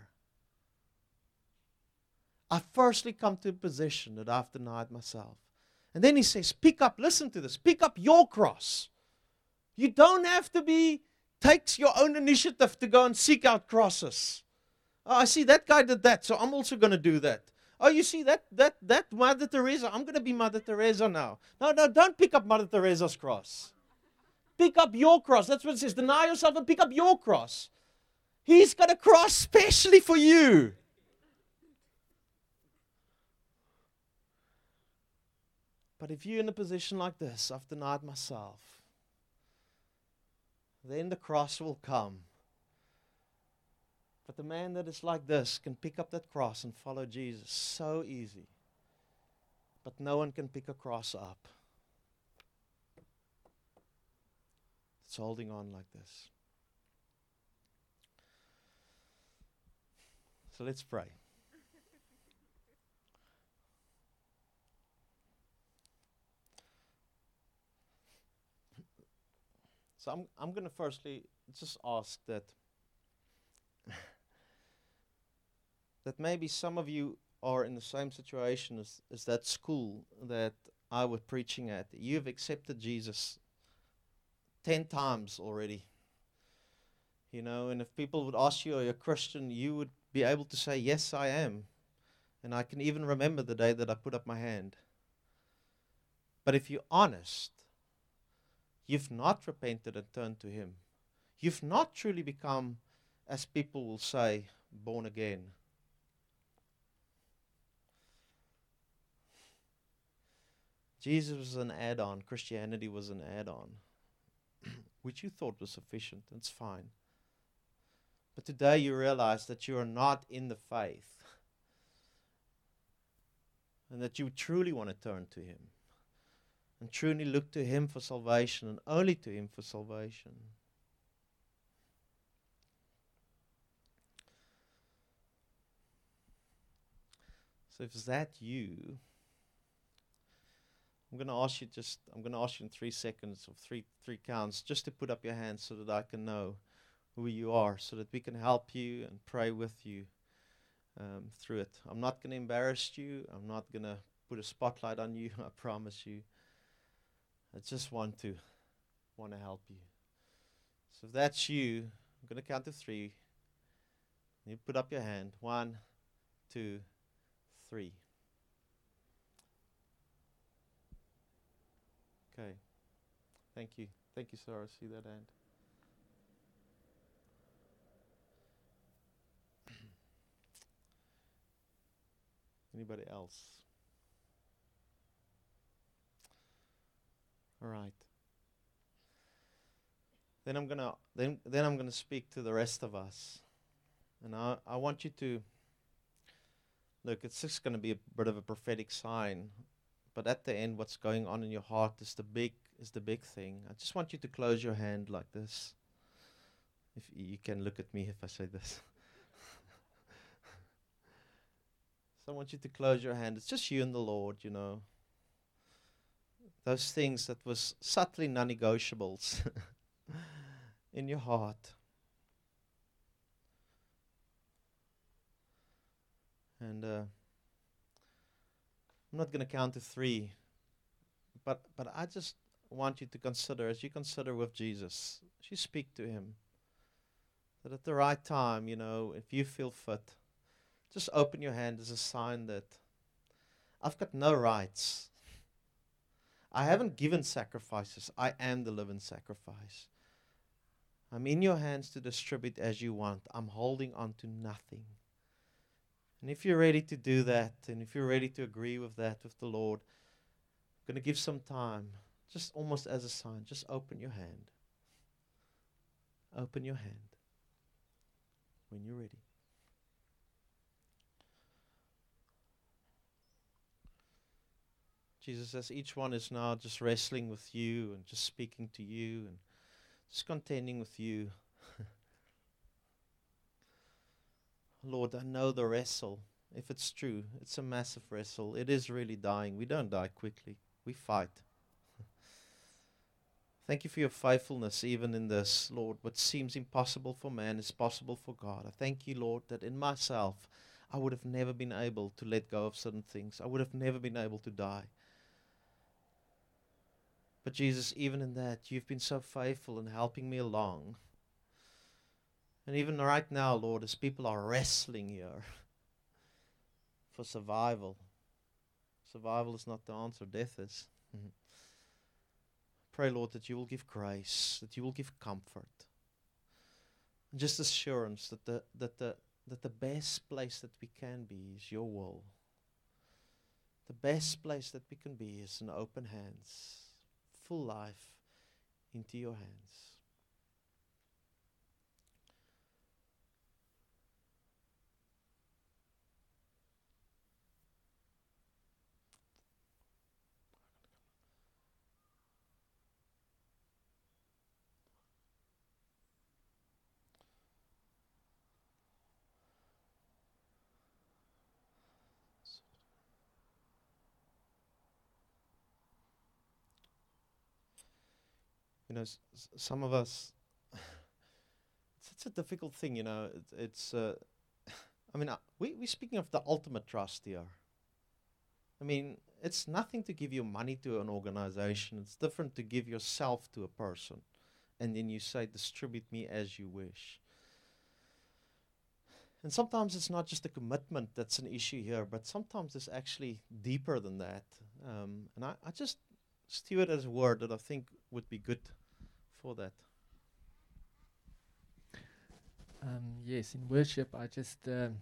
I firstly come to a position that I've denied myself. And then he says, pick up, listen to this, pick up your cross. You don't have to takes your own initiative to go and seek out crosses. Oh, I see that guy did that, so I'm also going to do that. Oh, you see that Mother Teresa, I'm going to be Mother Teresa now. No, don't pick up Mother Teresa's cross. Pick up your cross. That's what it says. Deny yourself and pick up your cross. He's got a cross specially for you. But if you're in a position like this, I've denied myself, then the cross will come. But the man that is like this can pick up that cross and follow Jesus. So easy. But no one can pick a cross up. It's holding on like this. So let's pray. So I'm going to firstly just ask that that maybe some of you are in the same situation as that school that I was preaching at. You've accepted Jesus 10 times already. You know, and if people would ask you, are you a Christian, you would be able to say, yes, I am. And I can even remember the day that I put up my hand. But if you're honest, you've not repented and turned to Him. You've not truly become, as people will say, born again. Jesus was an add-on. Christianity was an add-on, which you thought was sufficient. It's fine. But today you realize that you are not in the faith and that you truly want to turn to Him and truly look to Him for salvation and only to Him for salvation. So if that you, I'm going to ask you in 3 seconds or three counts just to put up your hands so that I can know who you are, so that we can help you and pray with you through it. I'm not going to embarrass you. I'm not going to put a spotlight on you. I promise you. I just want to help you. So if that's you, I'm going to count to 3. You put up your hand. 1, 2, 3. Okay. Thank you. Thank you, Sarah. See that hand. Anybody else? All right. Then I'm gonna speak to the rest of us, and I want you to look. It's just gonna be a bit of a prophetic sign, but at the end, what's going on in your heart is the big thing. I just want you to close your hand like this. If you can look at me if I say this. So I want you to close your hand. It's just you and the Lord, you know. Those things that was subtly non-negotiables in your heart. And I'm not going to count to 3, but I just want you to consider, as you consider with Jesus, as you speak to Him, that at the right time, you know, if you feel fit, just open your hand as a sign that I've got no rights. I haven't given sacrifices. I am the living sacrifice. I'm in your hands to distribute as you want. I'm holding on to nothing. And if you're ready to do that, and if you're ready to agree with that with the Lord, I'm going to give some time, just almost as a sign. Just open your hand. Open your hand when you're ready. Jesus, as each one is now just wrestling with you and just speaking to you and just contending with you. Lord, I know the wrestle. If it's true, it's a massive wrestle. It is really dying. We don't die quickly. We fight. Thank you for your faithfulness even in this, Lord. What seems impossible for man is possible for God. I thank you, Lord, that in myself I would have never been able to let go of certain things. I would have never been able to die. But Jesus, even in that, you've been so faithful in helping me along. And even right now, Lord, as people are wrestling here for survival, survival is not the answer, death is. Pray, Lord, that you will give grace, that you will give comfort, and just assurance that the best place that we can be is your will. The best place that we can be is in open hands, full life into your hands. Some of us, it's such a difficult thing, we're speaking of the ultimate trust here. I mean, it's nothing to give your money to an organization. It's different to give yourself to a person. And then you say, distribute me as you wish. And sometimes it's not just a commitment that's an issue here, but sometimes it's actually deeper than that. And I just steer it as a word that I think would be good for that. Yes, in worship, I just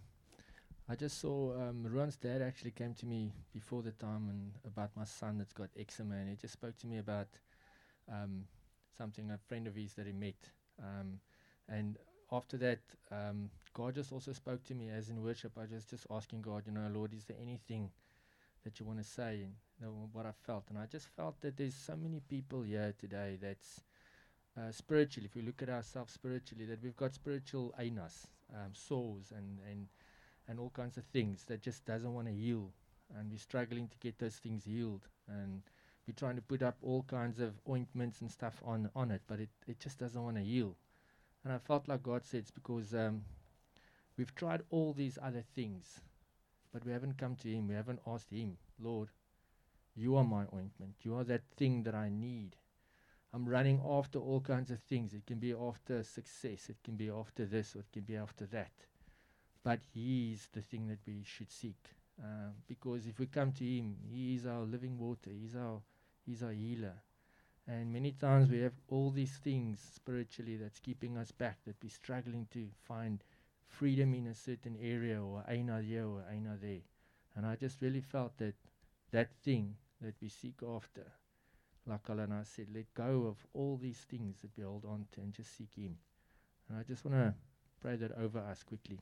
saw Ruan's dad actually came to me before the time and about my son that's got eczema, and he just spoke to me about something, a friend of his that he met. And after that, God just also spoke to me as in worship. I was just asking God, Lord, is there anything that you want to say? And what I felt. And I just felt that there's so many people here today that's spiritually, if we look at ourselves spiritually, that we've got spiritual ainas, sores and all kinds of things that just doesn't want to heal. And we're struggling to get those things healed. And we're trying to put up all kinds of ointments and stuff on it, but it just doesn't want to heal. And I felt like God said it's because we've tried all these other things, but we haven't come to Him. We haven't asked Him, Lord, you are my ointment. You are that thing that I need. I'm running after all kinds of things. It can be after success. It can be after this, or it can be after that. But He is the thing that we should seek. Because if we come to Him, He is our living water. He's our healer. And many times we have all these things spiritually that's keeping us back, that we're struggling to find freedom in a certain area, or aina here or aina there. And I just really felt that thing that we seek after, like Alana said, let go of all these things that we hold on to and just seek Him. And I just want to pray that over us quickly.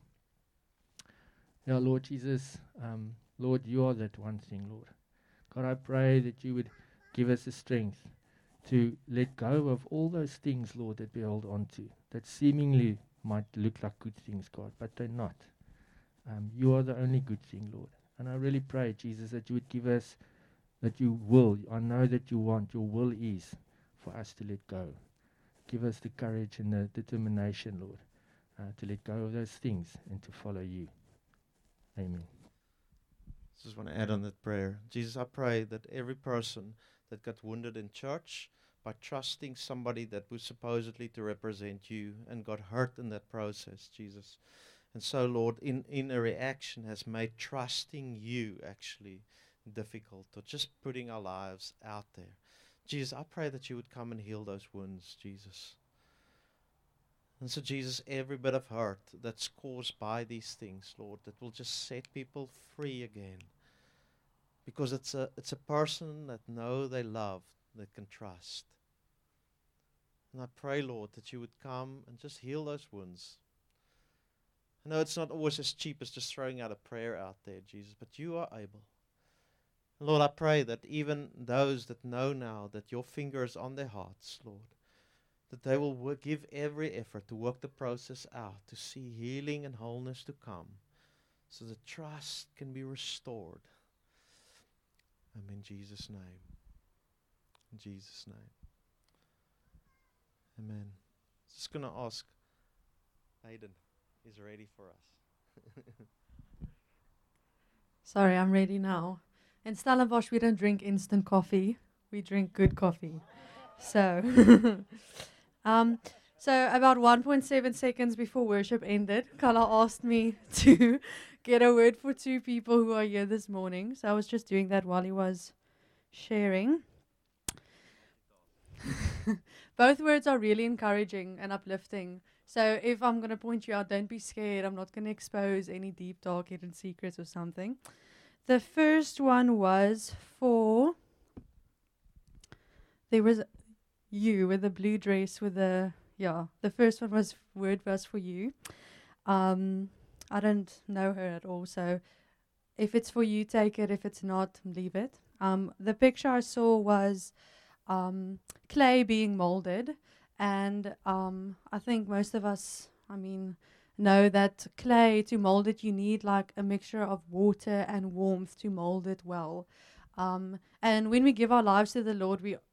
Yeah, Lord Jesus, Lord, you are that one thing, Lord. God, I pray that you would give us the strength to let go of all those things, Lord, that we hold on to, that seemingly might look like good things, God, but they're not. You are the only good thing, Lord. And I really pray, Jesus, that you would give us, that you will, I know that you want, your will is for us to let go. Give us the courage and the determination, Lord, to let go of those things and to follow you. Amen. Just want to add on that prayer. Jesus, I pray that every person that got wounded in church by trusting somebody that was supposedly to represent you and got hurt in that process, Jesus. And so, Lord, in a reaction has made trusting you actually difficult, or just putting our lives out there. Jesus, I pray that you would come and heal those wounds, Jesus. And so, Jesus, every bit of hurt that's caused by these things, Lord, that will just set people free again. Because it's a person that know they love, that can trust. And I pray, Lord, that you would come and just heal those wounds. I know it's not always as cheap as just throwing out a prayer out there, Jesus, but you are able. And Lord, I pray that even those that know now that your finger is on their hearts, Lord, that they will give every effort to work the process out, to see healing and wholeness to come, so that trust can be restored. In Jesus' name. In Jesus' name. Amen. Just going to ask Aiden is ready for us. Sorry, I'm ready now. In Stellenbosch, we don't drink instant coffee. We drink good coffee. So, so about 1.7 seconds before worship ended, Kala asked me to get a word for two people who are here this morning. So I was just doing that while he was sharing. Both words are really encouraging and uplifting. So if I'm going to point you out, don't be scared. I'm not going to expose any deep, dark, hidden secrets or something. The first one was for... There was you with the blue dress with the... Yeah, the first one word was for you. I don't know her at all, so if it's for you, take it. If it's not, leave it. The picture I saw was clay being molded, and I think most of us, know that clay, to mold it, you need like a mixture of water and warmth to mold it well. And when we give our lives to the Lord,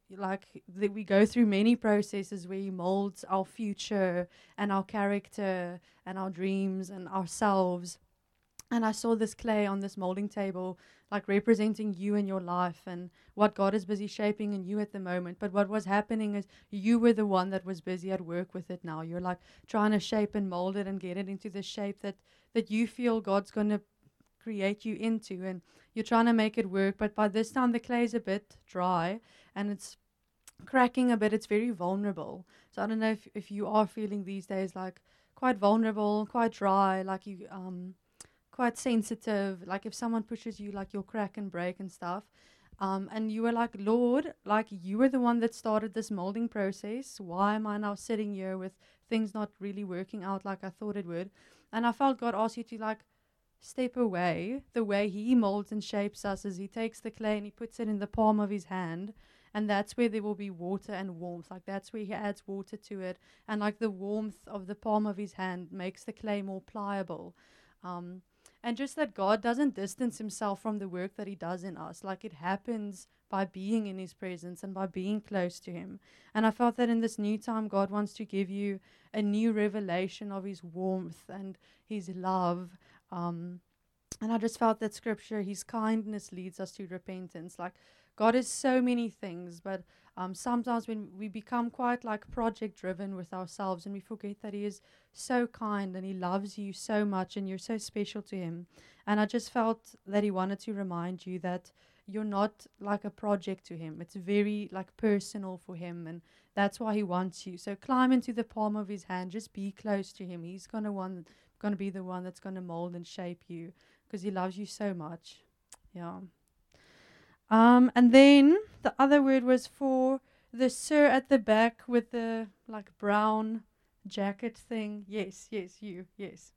we go through many processes where he molds our future and our character and our dreams and ourselves. And I saw this clay on this molding table, like representing you and your life and what God is busy shaping in you at the moment. But what was happening is you were the one that was busy at work with it now. You're like trying to shape and mold it and get it into the shape that you feel God's going to create you into. And you're trying to make it work. But by this time, the clay is a bit dry and it's cracking a bit. It's very vulnerable. So I don't know if you are feeling these days like quite vulnerable, quite dry, like you quite sensitive, like if someone pushes you, like you'll crack and break and stuff. And you were like, Lord, like you were the one that started this molding process. Why am I now sitting here with things not really working out like I thought it would? And I felt God ask you to like step away. The way he molds and shapes us is he takes the clay and he puts it in the palm of his hand. And that's where there will be water and warmth. Like that's where he adds water to it. And like the warmth of the palm of his hand makes the clay more pliable. And just that God doesn't distance himself from the work that he does in us. Like it happens by being in his presence and by being close to him. And I felt that in this new time, God wants to give you a new revelation of his warmth and his love. And I just felt that scripture, his kindness leads us to repentance. Like God is so many things, but sometimes when we become quite like project driven with ourselves and we forget that he is so kind and he loves you so much and you're so special to him. And I just felt that he wanted to remind you that you're not like a project to him. It's very like personal for him, and that's why he wants you. So climb into the palm of his hand, just be close to him. He's going to be the one that's going to mold and shape you because he loves you so much. Yeah. And then the other word was for the sir at the back with the like brown jacket thing. Yes, you, yes.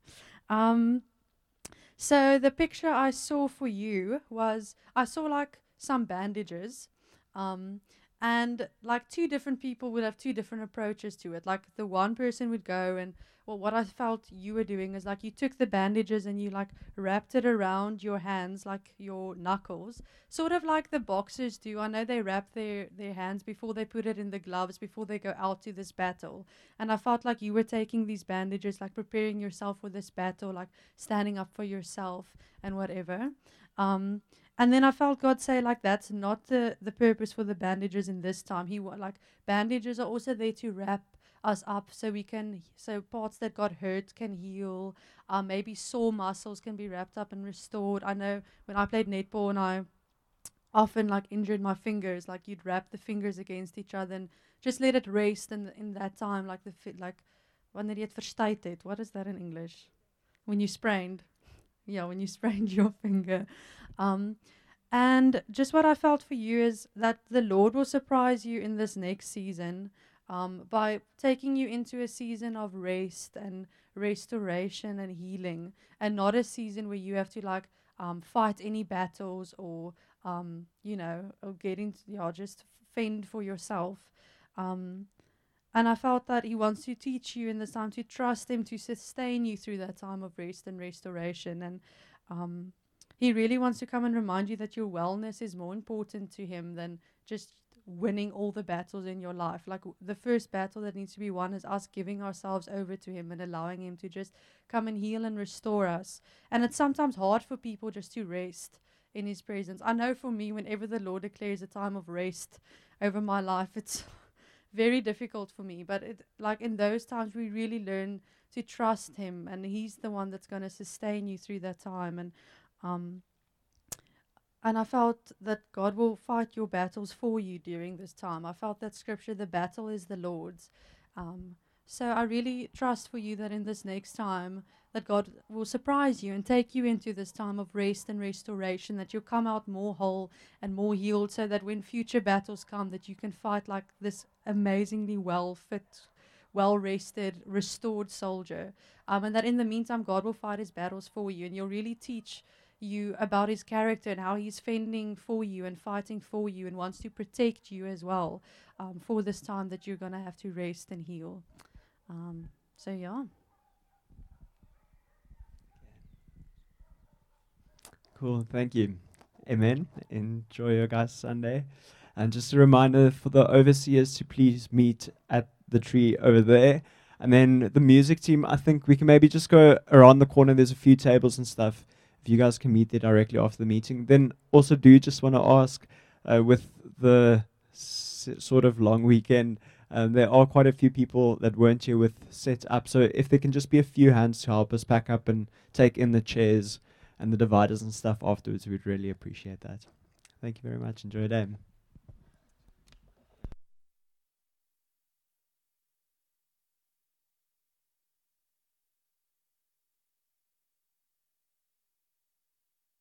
So the picture I saw for you was, I saw like some bandages, and like two different people would have two different approaches to it. Like the one person would go and, well, what I felt you were doing is like you took the bandages and you like wrapped it around your hands, like your knuckles, sort of like the boxers do. I know they wrap their hands before they put it in the gloves, before they go out to this battle. And I felt like you were taking these bandages, like preparing yourself for this battle, like standing up for yourself and whatever. And then I felt God say, like, that's not the purpose for the bandages in this time. Like, bandages are also there to wrap us up so parts that got hurt can heal. Maybe sore muscles can be wrapped up and restored. I know when I played netball and I often like injured my fingers, like you'd wrap the fingers against each other and just let it rest in that time, like wanneer jy het verstuit het. What is that in English? When you sprained. Yeah, when you sprained your finger. And just what I felt for you is that the Lord will surprise you in this next season by taking you into a season of rest and restoration and healing, and not a season where you have to like fight any battles or or get into just fend for yourself. And I felt that he wants to teach you in this time to trust him to sustain you through that time of rest and restoration. And he really wants to come and remind you that your wellness is more important to him than just winning all the battles in your life. Like the first battle that needs to be won is us giving ourselves over to him and allowing him to just come and heal and restore us. And it's sometimes hard for people just to rest in his presence. I know for me, whenever the Lord declares a time of rest over my life, it's very difficult for me. But like in those times, we really learn to trust him, and he's the one that's going to sustain you through that time. And I felt that God will fight your battles for you during this time. I felt that scripture, the battle is the Lord's. So I really trust for you that in this next time that God will surprise you and take you into this time of rest and restoration, that you'll come out more whole and more healed, so that when future battles come, that you can fight like this amazingly well-fit, well-rested, restored soldier. And that in the meantime, God will fight his battles for you, and you'll really teach you about his character and how he's fending for you and fighting for you and wants to protect you as well for this time that you're going to have to rest and heal. So yeah. Cool, thank you. Amen. Enjoy your guys' Sunday. And just a reminder for the overseers to please meet at the tree over there. And then the music team, I think we can maybe just go around the corner. There's a few tables and stuff. If you guys can meet there directly after the meeting. Then also do just want to ask, with the sort of long weekend, there are quite a few people that weren't here with set up. So if there can just be a few hands to help us pack up and take in the chairs and the dividers and stuff afterwards, we'd really appreciate that. Thank you very much. Enjoy your day.